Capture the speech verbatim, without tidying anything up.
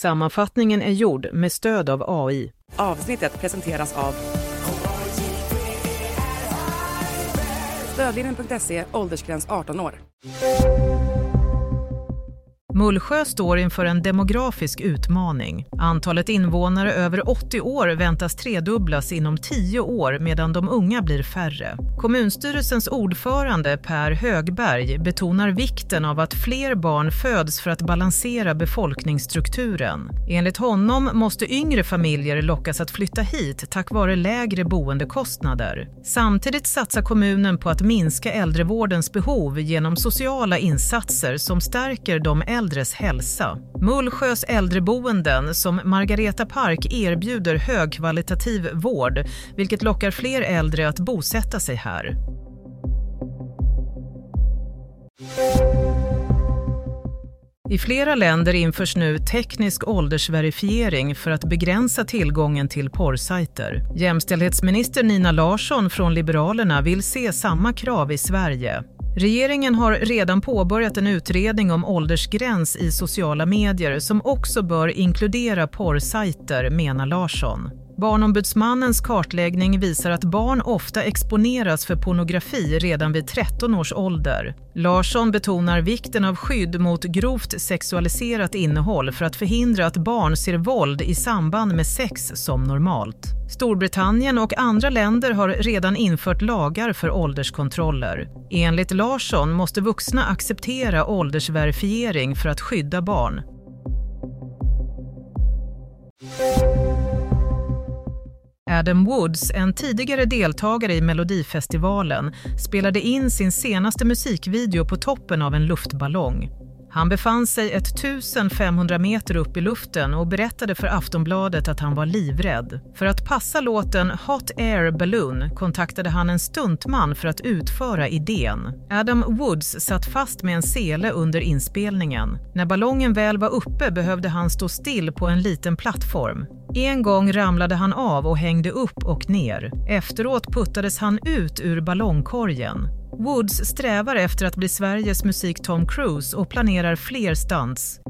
Sammanfattningen är gjord med stöd av A I. Avsnittet presenteras av Stödlinjen punkt se, åldersgräns arton år. Mullsjö står inför en demografisk utmaning. Antalet invånare över åttio år väntas tredubblas inom tio år medan de unga blir färre. Kommunstyrelsens ordförande Per Högberg betonar vikten av att fler barn föds för att balansera befolkningsstrukturen. Enligt honom måste yngre familjer lockas att flytta hit tack vare lägre boendekostnader. Samtidigt satsar kommunen på att minska äldrevårdens behov genom sociala insatser som stärker de äldre äldres hälsa. Mullsjös äldreboenden som Margareta Park erbjuder högkvalitativ vård, vilket lockar fler äldre att bosätta sig här. I flera länder införs nu teknisk åldersverifiering för att begränsa tillgången till porrsajter. Jämställdhetsminister Nina Larsson från Liberalerna vill se samma krav i Sverige. Regeringen har redan påbörjat en utredning om åldersgräns i sociala medier som också bör inkludera porrsajter, menar Larsson. Barnombudsmannens kartläggning visar att barn ofta exponeras för pornografi redan vid tretton års ålder. Larsson betonar vikten av skydd mot grovt sexualiserat innehåll för att förhindra att barn ser våld i samband med sex som normalt. Storbritannien och andra länder har redan infört lagar för ålderskontroller. Enligt Larsson måste vuxna acceptera åldersverifiering för att skydda barn. Adam Woods, en tidigare deltagare i Melodifestivalen, spelade in sin senaste musikvideo på toppen av en luftballong. Han befann sig ettusen femhundra meter upp i luften och berättade för Aftonbladet att han var livrädd. För att passa låten Hot Air Balloon kontaktade han en stuntman för att utföra idén. Adam Woods satt fast med en sele under inspelningen. När ballongen väl var uppe behövde han stå still på en liten plattform. En gång ramlade han av och hängde upp och ner. Efteråt puttades han ut ur ballongkorgen. Woods strävar efter att bli Sveriges musik Tom Cruise och planerar fler stunts.